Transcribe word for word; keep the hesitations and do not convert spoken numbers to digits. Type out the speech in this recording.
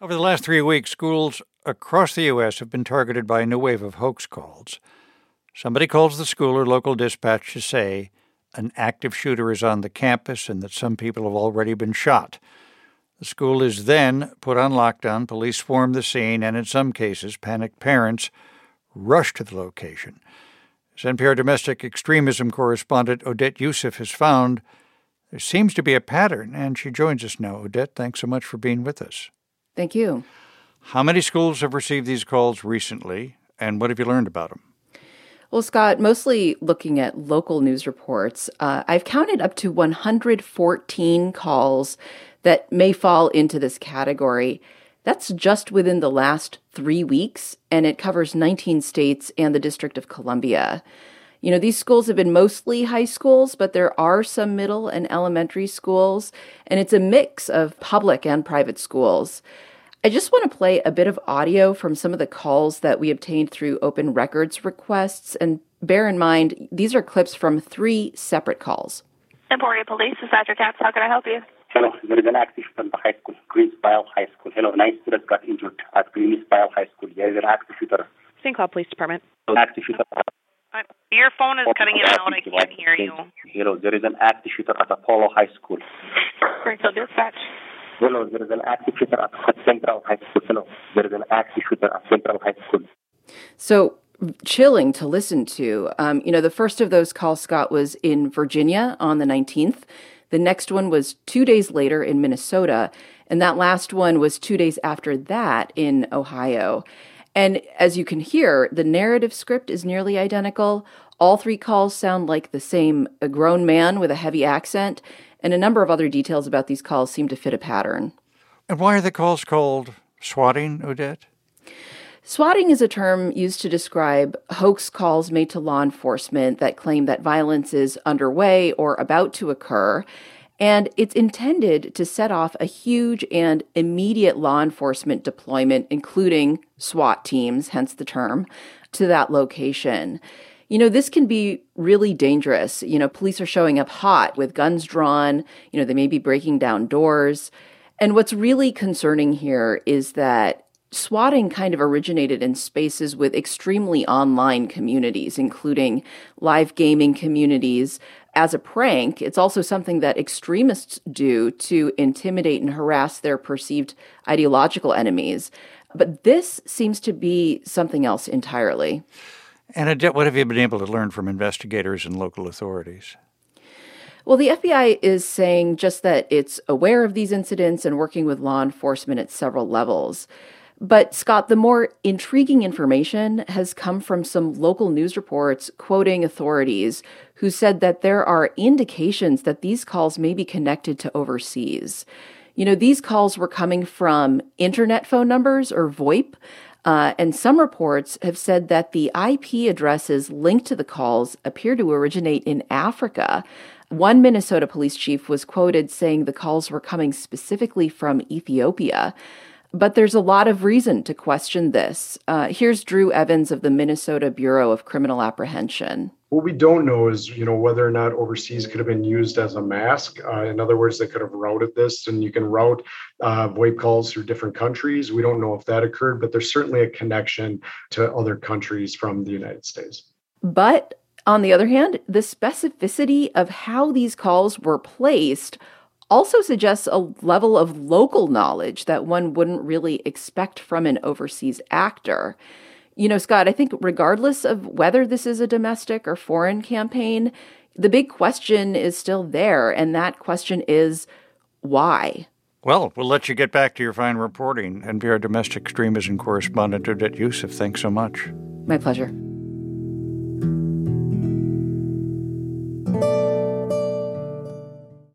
Over the last three weeks, schools across the U S have been targeted by a new wave of hoax calls. Somebody calls the school or local dispatch to say an active shooter is on the campus and that some people have already been shot. The school is then put on lockdown, police swarm the scene, and in some cases, panicked parents rush to the location. As N P R domestic extremism correspondent Odette Yousef has found, there seems to be a pattern, and she joins us now. Odette, thanks so much for being with us. Thank you. How many schools have received these calls recently, and what have you learned about them? Well, Scott, mostly looking at local news reports, uh, I've counted up to one hundred fourteen calls that may fall into this category. That's just within the last three weeks, and it covers nineteen states and the District of Columbia. You know, these schools have been mostly high schools, but there are some middle and elementary schools, and it's a mix of public and private schools. I just want to play a bit of audio from some of the calls that we obtained through open records requests, and bear in mind, these are clips from three separate calls. Emporia Police, this is Doctor Katz. How can I help you? Hello, there is an active shooter at the high school, Greensboro High School. Hello, nine students got injured at Greensboro High School. There is an active shooter. Saint Cloud Police Department. An active shooter. Uh, your phone is cutting in and out. I can't hear you. Hello, there is an active shooter at Apollo High School. Springfield Dispatch. Hello, there is an active shooter at Central High School. Hello, there is an active shooter at Central High School. So chilling to listen to. Um, you know, the first of those calls, Scott, was in Virginia on the nineteenth. The next one was two days later in Minnesota. And that last one was two days after that in Ohio. And as you can hear, the narrative script is nearly identical. All three calls sound like the same a grown man with a heavy accent, and a number of other details about these calls seem to fit a pattern. And why are the calls called swatting, Odette? Swatting is a term used to describe hoax calls made to law enforcement that claim that violence is underway or about to occur. And it's intended to set off a huge and immediate law enforcement deployment, including SWAT teams, hence the term, to that location. You know, this can be really dangerous. You know, police are showing up hot with guns drawn. You know, they may be breaking down doors. And what's really concerning here is that swatting kind of originated in spaces with extremely online communities, including live gaming communities. As a prank, it's also something that extremists do to intimidate and harass their perceived ideological enemies. But this seems to be something else entirely. And Odette, what have you been able to learn from investigators and local authorities? Well, the F B I is saying just that it's aware of these incidents and working with law enforcement at several levels. But, Scott, the more intriguing information has come from some local news reports quoting authorities who said that there are indications that these calls may be connected to overseas. You know, these calls were coming from internet phone numbers or VoIP, uh, and some reports have said that the I P addresses linked to the calls appear to originate in Africa. One Minnesota police chief was quoted saying the calls were coming specifically from Ethiopia. But there's a lot of reason to question this. Uh, here's Drew Evans of the Minnesota Bureau of Criminal Apprehension. What we don't know is, you know, whether or not overseas could have been used as a mask. Uh, in other words, they could have routed this, and you can route uh, VoIP calls through different countries. We don't know if that occurred, but there's certainly a connection to other countries from the United States. But on the other hand, the specificity of how these calls were placed also suggests a level of local knowledge that one wouldn't really expect from an overseas actor. You know, Scott, I think regardless of whether this is a domestic or foreign campaign, the big question is still there, and that question is why? Well, we'll let you get back to your fine reporting. N P R domestic extremism correspondent Odette Yousef, thanks so much. My pleasure.